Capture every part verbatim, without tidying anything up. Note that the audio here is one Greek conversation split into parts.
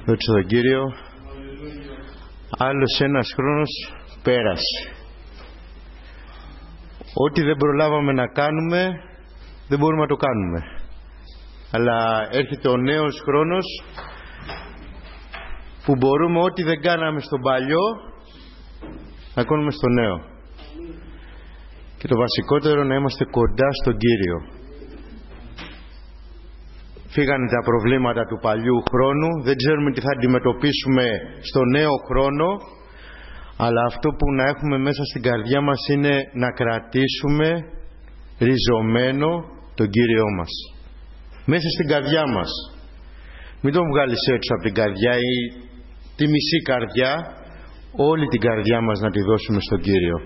Δόξα τον Κύριο. Άλλος ένας χρόνος πέρασε. Ό,τι δεν προλάβαμε να κάνουμε δεν μπορούμε να το κάνουμε. Αλλά έρχεται ο νέος χρόνος που μπορούμε ό,τι δεν κάναμε στον παλιό να κάνουμε στο νέο. Και το βασικότερο, να είμαστε κοντά στον Κύριο. Φύγανε τα προβλήματα του παλιού χρόνου, δεν ξέρουμε τι θα αντιμετωπίσουμε στο νέο χρόνο, αλλά αυτό που να έχουμε μέσα στην καρδιά μας είναι να κρατήσουμε ριζωμένο τον Κύριό μας. Μέσα στην καρδιά μας. Μην τον βγάλεις έξω από την καρδιά ή τη μισή καρδιά, όλη την καρδιά μας να τη δώσουμε στον Κύριο.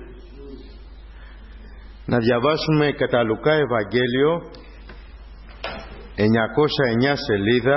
Να διαβάσουμε κατά Λουκά Ευαγγέλιο, εννιακόσια εννιά σελίδα,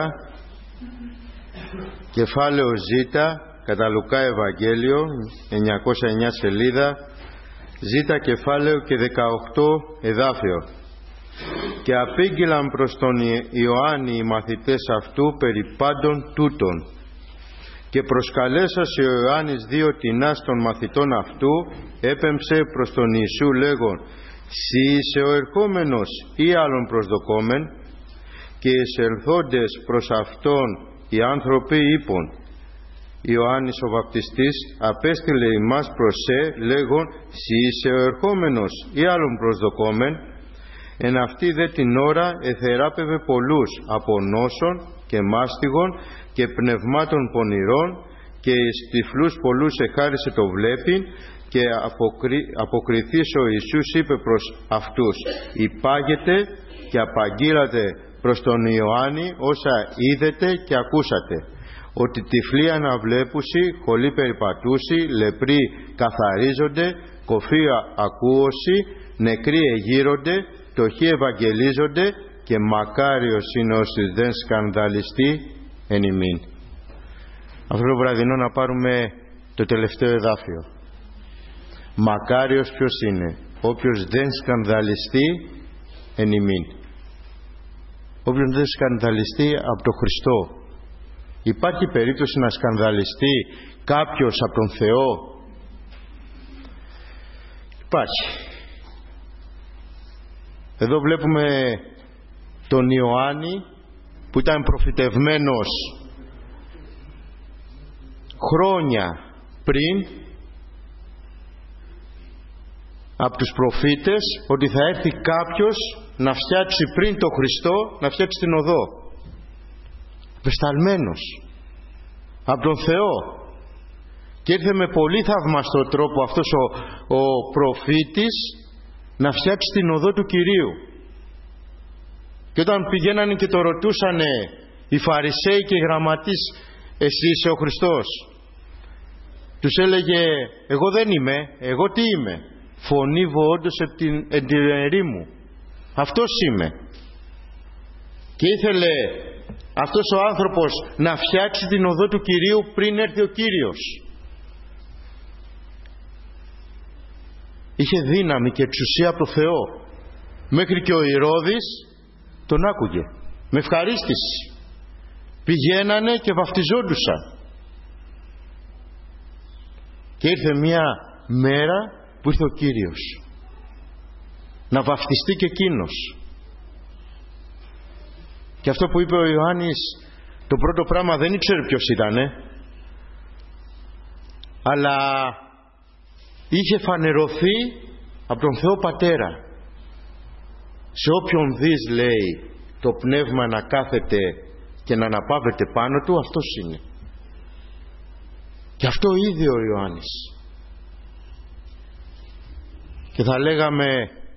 κεφάλαιο Ζ, κατά Λουκά Ευαγγέλιο, εννιακόσια εννιά σελίδα, Ζ κεφάλαιο και δεκαοκτώ εδάφιο. Και απήγγειλαν προς τον Ιωάννη οι μαθητές αυτού περί πάντων τούτων. Και προσκαλέσας ο Ιωάννης δύο τινάς των μαθητών αυτού, έπεμψε προς τον Ιησού λέγον, «Συ είσαι ο ερχόμενος ή άλλον προσδοκόμεν?» Και εισελθόντες προς αυτόν οι άνθρωποι είπον, Ιωάννης ο βαπτιστής απέστειλε ημάς προς σε λέγον, «Συ είσαι ο ερχόμενος ή άλλον προσδοκόμεν?» Εν αυτή δε την ώρα εθεράπευε πολλούς από νόσων και μάστιγων και πνευμάτων πονηρών, και εις τυφλούς πολλούς εχάρισε το βλέπειν, και αποκρι... αποκριθείς ο Ιησούς είπε προς αυτούς, «Υπάγετε και απαγγείλατε προς τον Ιωάννη όσα είδετε και ακούσατε, ότι τυφλοί αναβλέπουσι, χολοί περιπατούσι, λεπροί καθαρίζονται, κοφοί ακούωσι, νεκροί εγείρονται, φτωχοί ευαγγελίζονται, και μακάριος είναι όσοι δεν σκανδαλιστεί εν ημίν». Αυτό το βραδινό να πάρουμε το τελευταίο εδάφιο. Μακάριος ποιος είναι? Όποιος δεν σκανδαλιστεί εν ημίν. Όποιος δεν σκανδαλιστεί από τον Χριστό. Υπάρχει περίπτωση να σκανδαλιστεί κάποιος από τον Θεό? Υπάρχει. Εδώ βλέπουμε τον Ιωάννη που ήταν προφητευμένος χρόνια πριν από τους προφήτες ότι θα έρθει κάποιος να φτιάξει πριν τον Χριστό, να φτιάξει την οδό. Πεσταλμένος από τον Θεό. Και ήρθε με πολύ θαυμαστό τρόπο αυτός ο, ο προφήτης να φτιάξει την οδό του Κυρίου. Και όταν πηγαίνανε και το ρωτούσανε οι Φαρισαίοι και οι γραμματείς, «Εσύ είσαι ο Χριστός?» Τους έλεγε, «Εγώ δεν είμαι, εγώ τι είμαι? Φωνή βοόντος εν την ερήμου. Αυτός είμαι». Και ήθελε αυτός ο άνθρωπος να φτιάξει την οδό του Κυρίου πριν έρθει ο Κύριος. Είχε δύναμη και εξουσία από το Θεό, μέχρι και ο Ηρώδης τον άκουγε με ευχαρίστηση. Πηγαίνανε και βαφτιζόντουσαν. Και ήρθε μια μέρα που ήρθε ο Κύριος να βαφτιστεί και εκείνος. Και αυτό που είπε ο Ιωάννης, το πρώτο πράγμα δεν ήξερε ποιος ήτανε, αλλά είχε φανερωθεί από τον Θεό Πατέρα. Σε όποιον δεις, λέει, το πνεύμα να κάθεται και να αναπαύεται πάνω του, αυτός είναι. Και αυτό είδε ο Ιωάννης. Και θα λέγαμε,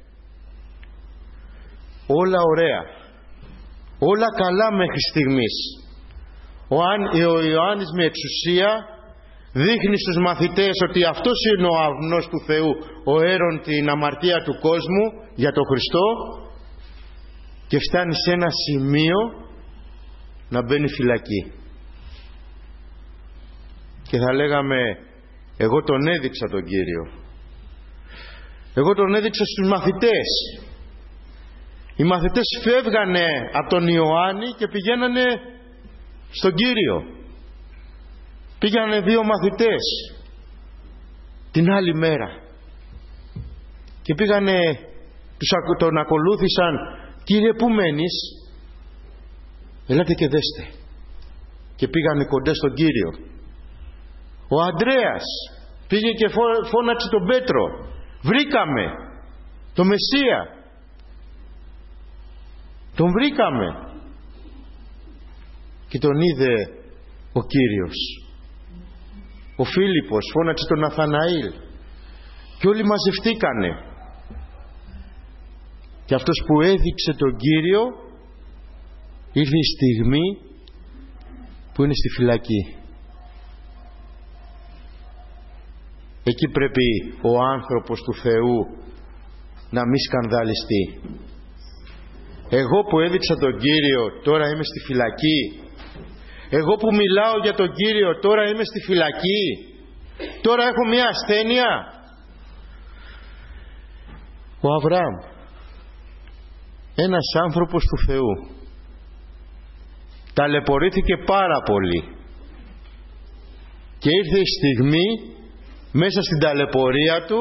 όλα ωραία, όλα καλά μέχρι στιγμής. Ο, ο Ιωάννης με εξουσία δείχνει στους μαθητές ότι αυτός είναι ο αυνός του Θεού, ο αίρον την αμαρτία του κόσμου για τον Χριστό, και φτάνει σε ένα σημείο να μπαίνει φυλακή. Και θα λέγαμε, εγώ τον έδειξα τον Κύριο. Εγώ τον έδειξα στους μαθητές. Οι μαθητές φεύγανε από τον Ιωάννη και πηγαίνανε στον Κύριο. Πήγανε δύο μαθητές την άλλη μέρα και πήγανε, τους, τον ακολούθησαν. Κύριε, πού μένεις? Ελάτε και δέστε. Και πήγανε κοντά στον Κύριο. Ο Ανδρέας πήγε και φώναξε τον Πέτρο. Βρήκαμε το Μεσσία. Τον βρήκαμε. Και τον είδε ο Κύριος. Ο Φίλιππος φώναξε τον Ναθαναήλ. Και όλοι μαζευτήκανε. Και αυτός που έδειξε τον Κύριο, ήρθε η στιγμή που είναι στη φυλακή. Εκεί πρέπει ο άνθρωπος του Θεού να μη σκανδαλιστεί. Εγώ που έδειξα τον Κύριο τώρα είμαι στη φυλακή. Εγώ που μιλάω για τον Κύριο τώρα είμαι στη φυλακή. Τώρα έχω μια ασθένεια. Ο Αβραάμ, ένας άνθρωπος του Θεού, ταλαιπωρήθηκε πάρα πολύ και ήρθε η στιγμή μέσα στην ταλαιπωρία του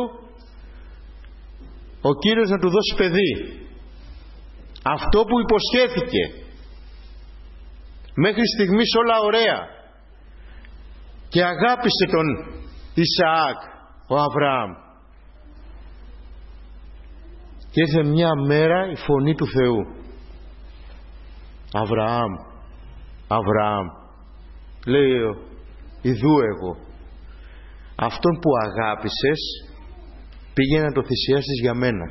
ο Κύριος να του δώσει παιδί. Αυτό που υποσχέθηκε. Μέχρι στιγμής όλα ωραία. Και αγάπησε τον Ισαάκ ο Αβραάμ. Και ήρθε μια μέρα η φωνή του Θεού. Αβραάμ, Αβραάμ, λέει, ιδού εγώ. Αυτόν που αγάπησες πήγε να το θυσιάσεις για μένα.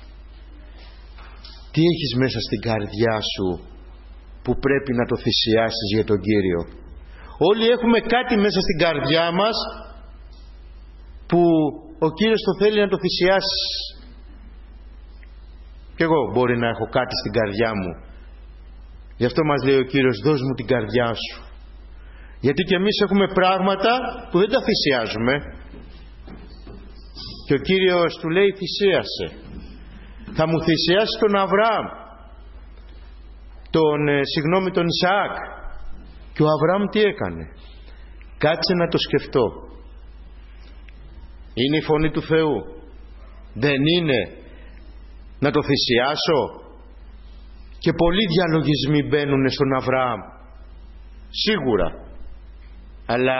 Τι έχεις μέσα στην καρδιά σου που πρέπει να το θυσιάσεις για τον Κύριο? Όλοι έχουμε κάτι μέσα στην καρδιά μας που ο Κύριος το θέλει να το θυσιάσεις. Κι εγώ μπορεί να έχω κάτι στην καρδιά μου. Γι' αυτό μας λέει ο Κύριος, δώσ' μου την καρδιά σου. Γιατί και εμείς έχουμε πράγματα που δεν τα θυσιάζουμε. Και ο Κύριος του λέει, θυσίασε. Θα μου θυσιάσει τον Αβραάμ, τον, ε, συγγνώμη, τον Ισαάκ. Και ο Αβραάμ τι έκανε? Κάτσε να το σκεφτώ. Είναι η φωνή του Θεού? Δεν είναι να το θυσιάσω? Και πολλοί διαλογισμοί μπαίνουν στον Αβραάμ, σίγουρα, αλλά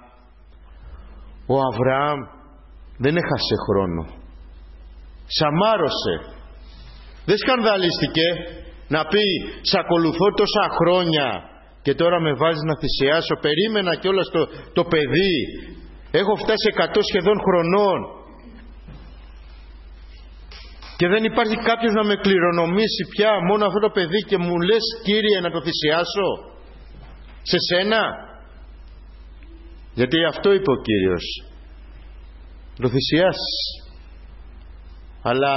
ο Αβραάμ δεν έχασε χρόνο. Σαμάρωσε. Δεν σκανδαλίστηκε να πει σ' ακολουθώ τόσα χρόνια και τώρα με βάζεις να θυσιάσω. Περίμενα κιόλας το, το παιδί. Έχω φτάσει εκατό σχεδόν χρονών και δεν υπάρχει κάποιος να με κληρονομήσει πια, μόνο αυτό το παιδί, και μου λες, Κύριε, να το θυσιάσω σε σένα? Γιατί αυτό είπε ο Κύριος, το θυσιάσεις. Αλλά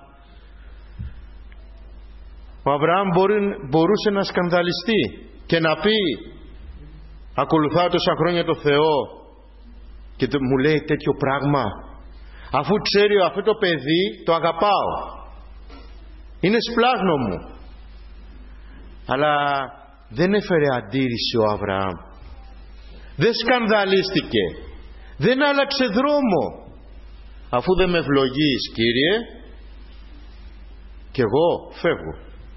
ο Αβραάμ μπορεί, μπορούσε να σκανδαλιστεί και να πει, ακολουθάω τόσα χρόνια το Θεό και το, μου λέει τέτοιο πράγμα, αφού ξέρει αυτό το παιδί το αγαπάω, είναι σπλάγνο μου. Αλλά δεν έφερε αντίρρηση ο Αβραάμ, δεν σκανδαλίστηκε, δεν άλλαξε δρόμο. Αφού δεν με ευλογείς, Κύριε, και εγώ φεύγω.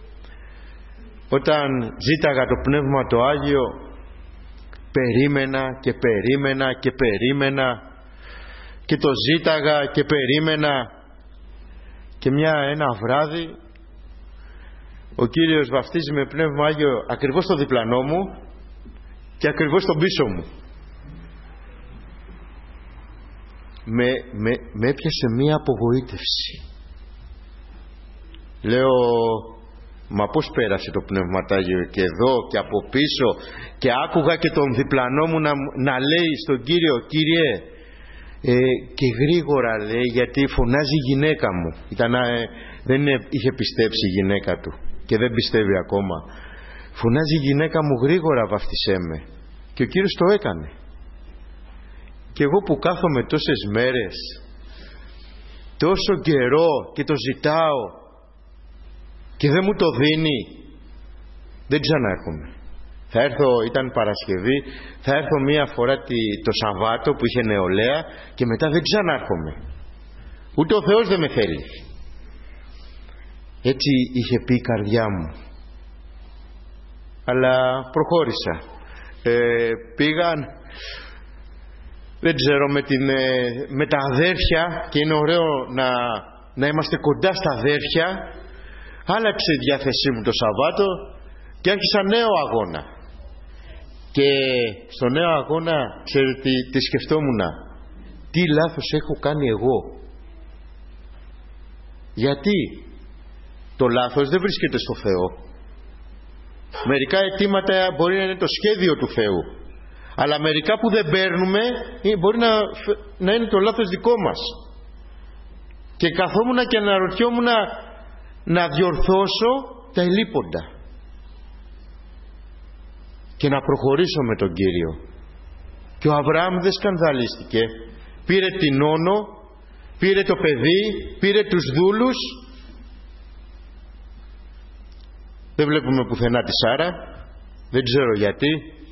Όταν ζήταγα το Πνεύμα το Άγιο, περίμενα και περίμενα και περίμενα και το ζήταγα και περίμενα, και μια ένα βράδυ ο Κύριος βαφτίζει με Πνεύμα Άγιο ακριβώς στο διπλανό μου και ακριβώς στον πίσω μου. Με, με, με έπιασε μία απογοήτευση. Λέω, μα πώς πέρασε το Πνευματάγιο και εδώ και από πίσω, και άκουγα και τον διπλανό μου να, να λέει στον Κύριο, Κύριε, ε, και γρήγορα λέει, γιατί φωνάζει η γυναίκα μου. Ήταν, ε, δεν είναι, είχε πιστέψει η γυναίκα του και δεν πιστεύει ακόμα. Φωνάζει η γυναίκα μου, γρήγορα βαφτισέ με. Και ο Κύριος το έκανε. Και εγώ που κάθομαι τόσες μέρες, τόσο καιρό και το ζητάω και δεν μου το δίνει, δεν ξανάρχομαι. Θα έρθω, ήταν Παρασκευή, θα έρθω μία φορά τη, το Σαββάτο που είχε νεολαία και μετά δεν ξανάρχομαι. Ούτε ο Θεός δεν με θέλει. Έτσι είχε πει η καρδιά μου. Αλλά προχώρησα. Ε, πήγαν, δεν ξέρω, με, την, με τα αδέρφια, και είναι ωραίο να, να είμαστε κοντά στα αδέρφια. Άλλαξε η διάθεσή μου το Σαββάτο και άρχισα νέο αγώνα. Και στο νέο αγώνα, ξέρετε τι, τι σκεφτόμουν? Τι λάθος έχω κάνει εγώ? Γιατί το λάθος δεν βρίσκεται στο Θεό. Μερικά αιτήματα μπορεί να είναι το σχέδιο του Θεού, αλλά μερικά που δεν παίρνουμε μπορεί να, να είναι το λάθος δικό μας. Και καθόμουν και αναρωτιόμουν να, να διορθώσω τα ελλείποντα και να προχωρήσω με τον Κύριο. Και ο Αβραάμ δεν σκανδαλίστηκε. Πήρε την όνο, πήρε το παιδί, πήρε τους δούλους. Δεν βλέπουμε πουθενά τη Σάρα, δεν ξέρω γιατί.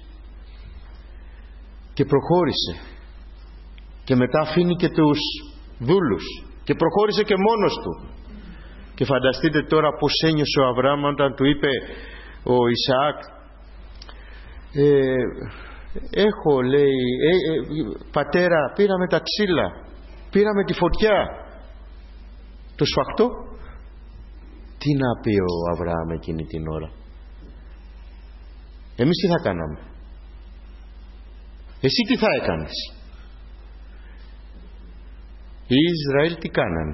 Και προχώρησε. Και μετά αφήνει και τους δούλους και προχώρησε και μόνος του. Και φανταστείτε τώρα πως ένιωσε ο Αβραάμ όταν του είπε ο Ισαάκ, ε, έχω, λέει, ε, ε, πατέρα, πήραμε τα ξύλα, πήραμε τη φωτιά, το σφαχτό. Τι να πει ο Αβραάμ εκείνη την ώρα? Εμείς τι θα κάναμε? Εσύ τι θα έκανες? Οι Ισραήλ τι κάνανε?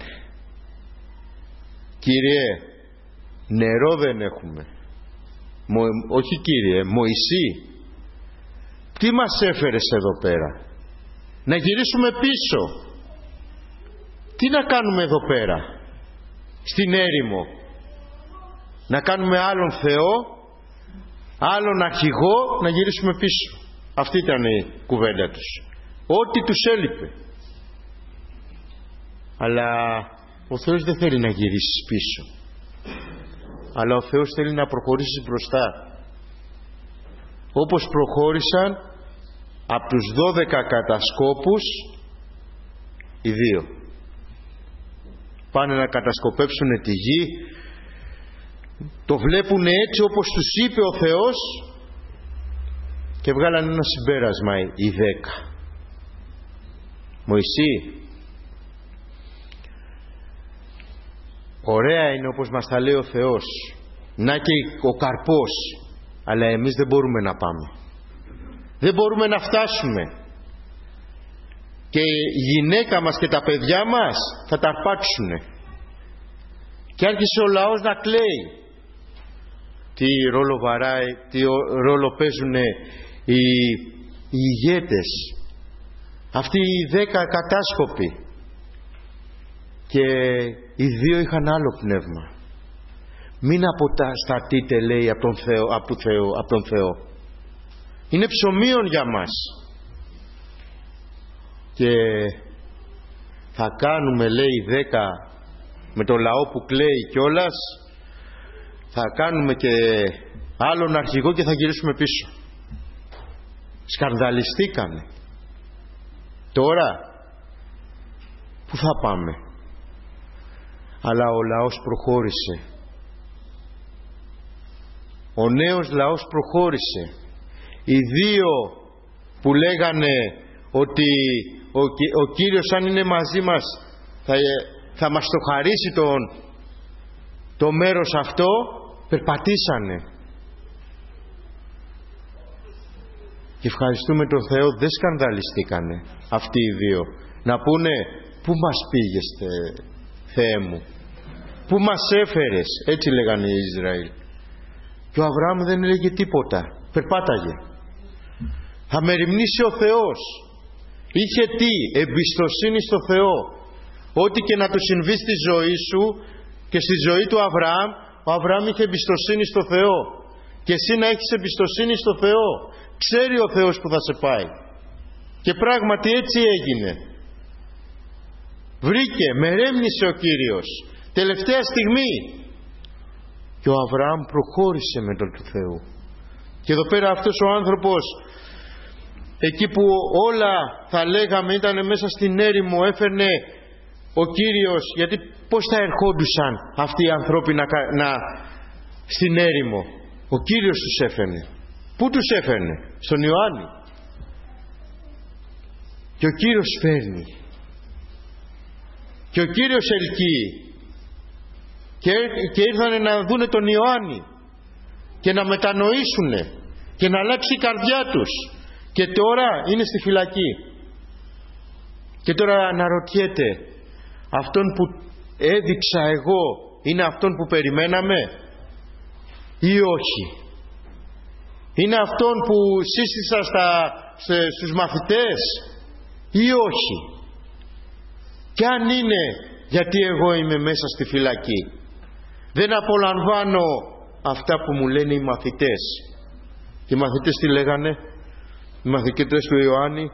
Κύριε, νερό δεν έχουμε. Μο, όχι Κύριε, Μωυσή, τι μας έφερες εδώ πέρα? Να γυρίσουμε πίσω. Τι να κάνουμε εδώ πέρα στην έρημο? Να κάνουμε άλλον Θεό, άλλον αρχηγό, να γυρίσουμε πίσω? Αυτή ήταν η κουβέντα τους. Ό,τι τους έλειπε. Αλλά ο Θεός δεν θέλει να γυρίσεις πίσω, αλλά ο Θεός θέλει να προχωρήσεις μπροστά. Όπως προχώρησαν από τους δώδεκα κατασκόπους οι δύο. Πάνε να κατασκοπεύσουν τη γη, το βλέπουν έτσι όπως τους είπε ο Θεός και βγάλαν ένα συμπέρασμα οι δέκα. Μωυσή, ωραία είναι όπως μας τα λέει ο Θεός, να και ο καρπός, αλλά εμείς δεν μπορούμε να πάμε, δεν μπορούμε να φτάσουμε, και η γυναίκα μας και τα παιδιά μας θα τα αρπάξουνε. Και άρχισε ο λαός να κλαίει. Τι ρόλο βαράει, τι ρόλο παίζουν οι, οι ηγέτες, αυτοί οι δέκα κατάσκοποι, και οι δύο είχαν άλλο πνεύμα. Μην αποσταθείτε, λέει, από τον Θεό, από τον Θεό, από τον Θεό. Είναι ψωμίον για μας. Και θα κάνουμε, λέει, δέκα με το λαό που κλαίει κιόλας, θα κάνουμε και άλλον αρχηγό και θα γυρίσουμε πίσω. Σκανδαλιστήκανε. Τώρα πού θα πάμε? Αλλά ο λαός προχώρησε. Ο νέος λαός προχώρησε. Οι δύο που λέγανε ότι ο, ο Κύριος αν είναι μαζί μας θα, θα μας το χαρίσει τον, το μέρος αυτό, περπατήσανε. Και ευχαριστούμε τον Θεό, δεν σκανδαλιστήκανε αυτοί οι δύο. Να πούνε, πού μας πήγες, Θεέ μου, πού μας έφερες? Έτσι λέγανε οι Ισραήλ. Και ο Αβραάμ δεν έλεγε τίποτα, περπάταγε. Θα μεριμνήσει ο Θεός. Είχε τι? Εμπιστοσύνη στο Θεό. Ό,τι και να του συμβεί στη ζωή σου και στη ζωή του Αβραάμ, ο Αβραάμ είχε εμπιστοσύνη στο Θεό. Και εσύ να έχεις εμπιστοσύνη στο Θεό. Ξέρει ο Θεός που θα σε πάει. Και πράγματι έτσι έγινε. Βρήκε, μερέμνησε ο Κύριος τελευταία στιγμή, και ο Αβραάμ προχώρησε με τον του Θεού Και εδώ πέρα αυτός ο άνθρωπος, εκεί που όλα θα λέγαμε ήταν μέσα στην έρημο, έφερνε ο Κύριος, γιατί πώς θα ερχόντουσαν αυτοί οι ανθρώποι να, να, στην έρημο? Ο Κύριος τους έφερνε. Πού τους έφερνε? Στον Ιωάννη. Και ο Κύριος φέρνει. Και ο Κύριος ελκύει. Και, και ήρθανε να δούνε τον Ιωάννη και να μετανοήσουνε και να αλλάξει η καρδιά τους. Και τώρα είναι στη φυλακή. Και τώρα αναρωτιέται, αυτόν που έδειξα εγώ είναι αυτόν που περιμέναμε ή όχι? Είναι αυτόν που σύστησα στα, σε, στους μαθητές ή όχι? Και αν είναι, γιατί εγώ είμαι μέσα στη φυλακή? Δεν απολαμβάνω αυτά που μου λένε οι μαθητές. Και οι μαθητές τι λέγανε? Οι μαθητές του Ιωάννη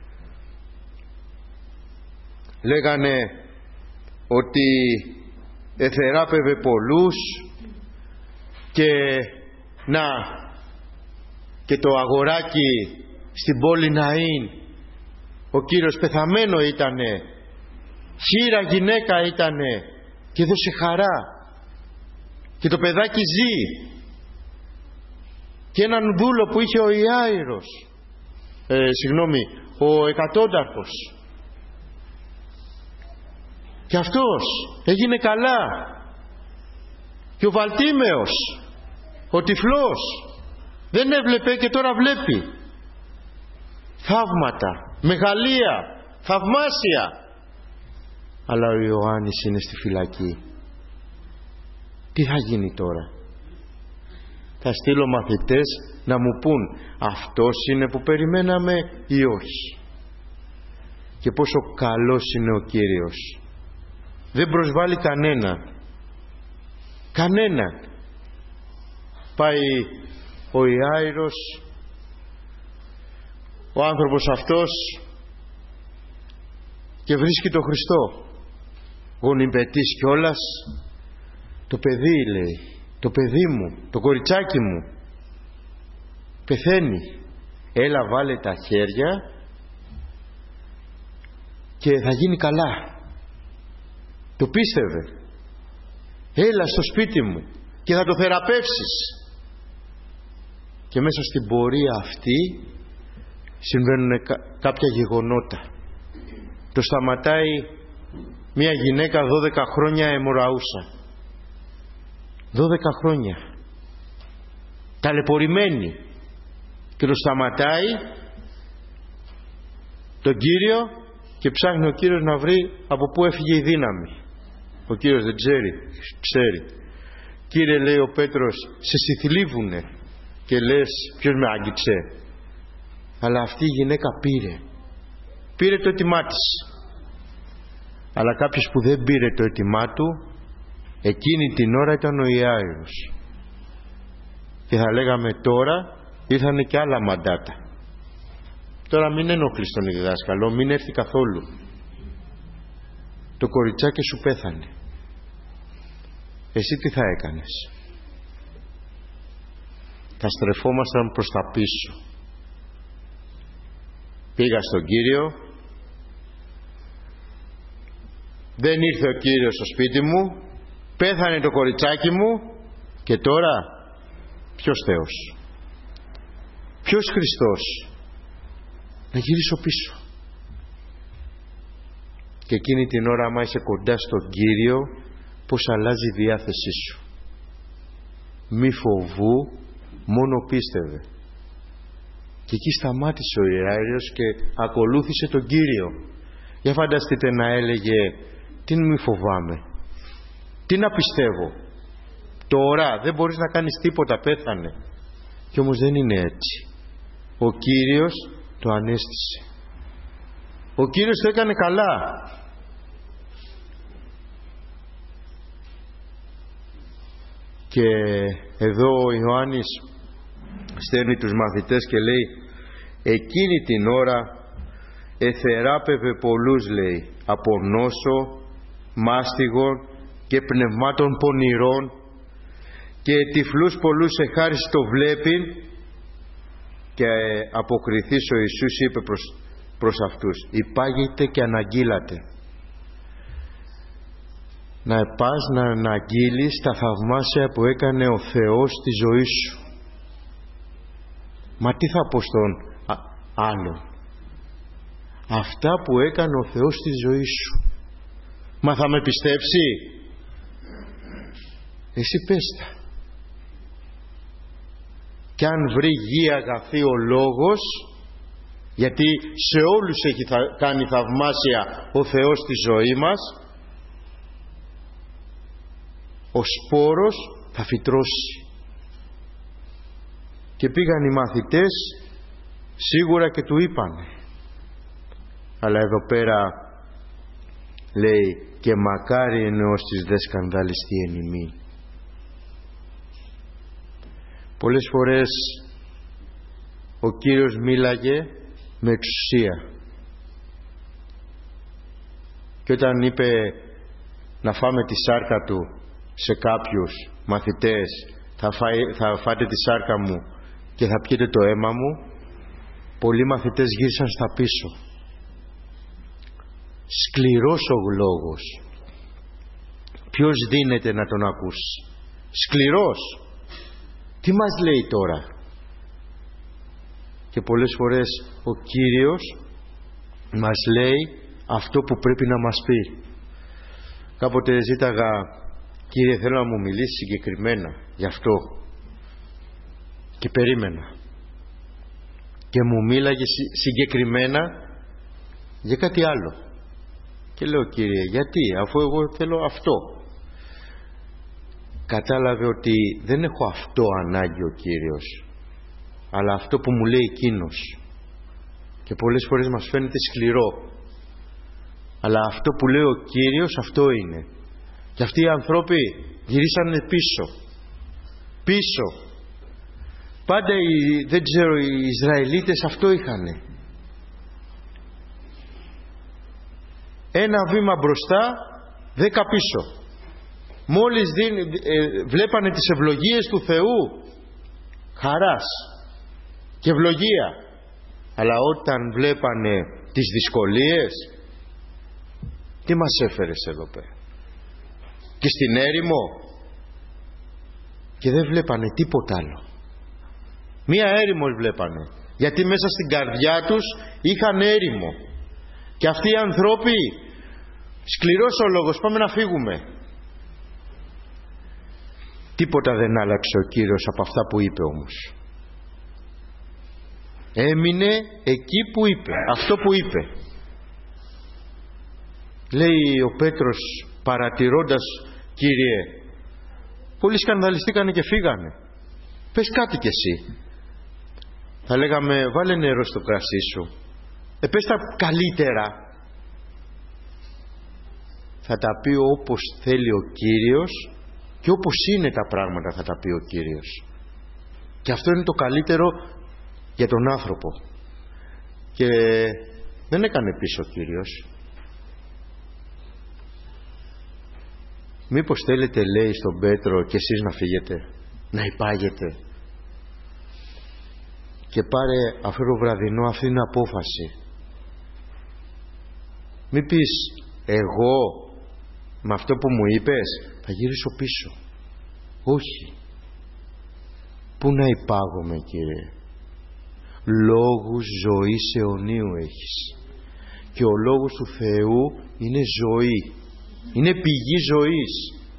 λέγανε ότι εθεράπευε πολλούς και να και το αγοράκι στην πόλη Ναΐν, ο Κύριος πεθαμένο ήτανε, χήρα γυναίκα ήτανε και έδωσε χαρά, και το παιδάκι ζει, και έναν δούλο που είχε ο Ιάειρος, ε, συγγνώμη, ο εκατόνταρχος, και αυτός έγινε καλά, και ο Βαλτίμεος, ο τυφλός, δεν έβλεπε και τώρα βλέπει. Θαύματα, μεγαλεία, θαυμάσια. Αλλά ο Ιωάννης είναι στη φυλακή. Τι θα γίνει τώρα? Θα στείλω μαθητές να μου πούν αυτός είναι που περιμέναμε ή όχι? Και πόσο καλός είναι ο Κύριος. Δεν προσβάλλει κανέναν. Κανέναν. Πάει ο Ιάειρος, ο άνθρωπος αυτός, και βρίσκει τον Χριστό. Γονιμπετής κιόλας. Το παιδί, λέει, το παιδί μου, το κοριτσάκι μου πεθαίνει. Έλα βάλε τα χέρια και θα γίνει καλά. Το πίστευε. Έλα στο σπίτι μου και θα το θεραπεύσεις. Και μέσα στην πορεία αυτή συμβαίνουν κάποια γεγονότα. Το σταματάει μια γυναίκα δώδεκα χρόνια αιμορραούσα. δώδεκα χρόνια. Ταλαιπωρημένη. Και το σταματάει τον Κύριο και ψάχνει ο Κύριος να βρει από πού έφυγε η δύναμη. Ο Κύριος δεν ξέρει. Ξέρει. Κύριε, λέει ο Πέτρος, σε συθλίβουνε. Και λες, ποιος με άγγιξε? Αλλά αυτή η γυναίκα πήρε. Πήρε το αίτημά της. Αλλά κάποιος που δεν πήρε το αίτημά του, εκείνη την ώρα ήταν ο Ιάειρος. Και θα λέγαμε τώρα ήρθανε και άλλα μαντάτα. Τώρα μην ενοχλείς τον διδάσκαλο, μην έρθει καθόλου. Το κοριτσάκι σου πέθανε. Εσύ τι θα έκανες? Θα στρεφόμασταν προς τα πίσω. Πήγα στον Κύριο, δεν ήρθε ο Κύριος στο σπίτι μου, πέθανε το κοριτσάκι μου, και τώρα ποιος Θεός? Ποιος Χριστός? Να γυρίσω πίσω. Και εκείνη την ώρα, άμα είσαι κοντά στον Κύριο, πως αλλάζει η διάθεσή σου. Μη φοβού, μόνο πίστευε. Και εκεί σταμάτησε ο Ιάειρος και ακολούθησε τον Κύριο. Για φανταστείτε να έλεγε, τι μη φοβάμαι, τι να πιστεύω, τώρα δεν μπορείς να κάνεις τίποτα, πέθανε. Και όμως δεν είναι έτσι. Ο Κύριος το ανέστησε. Ο Κύριος το έκανε καλά. Και εδώ ο Ιωάννης στέλνει τους μαθητές και λέει, εκείνη την ώρα εθεράπευε πολλούς, λέει, από νόσο, μάστιγων και πνευμάτων πονηρών, και τυφλούς πολλούς εχάρισε το βλέπειν Και αποκριθείς ο Ιησούς είπε προς, προς αυτούς, υπάγετε και αναγγείλατε. Να πας να αναγγείλεις τα θαυμάσια που έκανε ο Θεός στη ζωή σου. Μα τι θα πω στον άλλον? Αυτά που έκανε ο Θεός στη ζωή σου. Μα θα με πιστέψει? Εσύ πες τα. Κι αν βρει γη αγαθή ο λόγος, γιατί σε όλους έχει θα, κάνει θαυμάσια ο Θεός στη ζωή μας, ο σπόρος θα φυτρώσει. Και πήγαν οι μαθητές σίγουρα και του είπανε. Αλλά εδώ πέρα λέει, και μακάρι είναι όσοι δε σκανδαλιστεί εν ημί. Πολλές φορές ο Κύριος μίλαγε με εξουσία. Και όταν είπε να φάμε τη σάρκα του σε κάποιους μαθητές, θα, φάει, θα φάτε τη σάρκα μου και θα πιείτε το αίμα μου, πολλοί μαθητές γύρισαν στα πίσω. Σκληρός ο λόγος. Ποιος δίνεται να τον ακούσει? Σκληρός. Τι μας λέει τώρα? Και πολλές φορές ο Κύριος μας λέει αυτό που πρέπει να μας πει. Κάποτε ζήταγα, Κύριε, θέλω να μου μιλήσει συγκεκριμένα γι' αυτό, και περίμενα, και μου μίλαγε συγκεκριμένα για κάτι άλλο. Και λέω, Κύριε, γιατί, αφού εγώ θέλω αυτό? Κατάλαβε ότι δεν έχω αυτό ανάγκη ο Κύριος, αλλά αυτό που μου λέει εκείνος. Και πολλές φορές μας φαίνεται σκληρό, αλλά αυτό που λέει ο Κύριος αυτό είναι. Και αυτοί οι άνθρωποι γυρίσανε πίσω. Πίσω. Πάντα οι, δεν ξέρω, οι Ισραηλίτες αυτό είχανε. Ένα βήμα μπροστά, δέκα πίσω. Μόλις δι, ε, βλέπανε τις ευλογίες του Θεού, χαράς και ευλογία. Αλλά όταν βλέπανε τις δυσκολίες, τι μας έφερες εδώ πέρα? Και στην έρημο? Και δεν βλέπανε τίποτα άλλο. Μία έρημος βλέπανε, γιατί μέσα στην καρδιά τους είχαν έρημο. Και αυτοί οι άνθρωποι, σκληρός ο λόγος, πάμε να φύγουμε. Τίποτα δεν άλλαξε ο Κύριος από αυτά που είπε όμως. Έμεινε εκεί που είπε, αυτό που είπε. Λέει ο Πέτρος παρατηρώντας, Κύριε, πολλοί σκανδαλιστήκανε και φύγανε. Πες κάτι κι εσύ. Θα λέγαμε, βάλε νερό στο κρασί σου. Ε, πες τα καλύτερα. Θα τα πει όπως θέλει ο Κύριος και όπως είναι τα πράγματα θα τα πει ο Κύριος. Και αυτό είναι το καλύτερο για τον άνθρωπο. Και δεν έκανε πίσω ο Κύριος. Μήπως θέλετε, λέει στον Πέτρο, και εσείς να φύγετε, να υπάγετε? Και πάρε αυτό το βραδινό αυτή την απόφαση. Μη πεις, εγώ με αυτό που μου είπες θα γυρίσω πίσω. Όχι. Πού να υπάγομαι, Κύριε? Λόγους ζωής αιωνίου έχεις. Και ο λόγος του Θεού είναι ζωή. Είναι πηγή ζωής.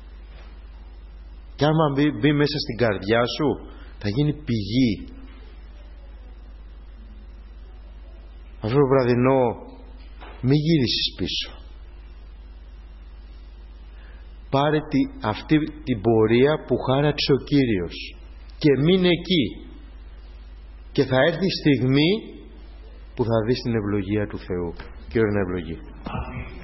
Και άμα μπει, μπει μέσα στην καρδιά σου, θα γίνει πηγή. Αυτό το βραδινό μη γύρισεις πίσω. Πάρε τη, αυτή την πορεία που χάραξε ο Κύριος και μείνε εκεί. Και θα έρθει η στιγμή που θα δεις την ευλογία του Θεού. Κύριε να ευλογεί.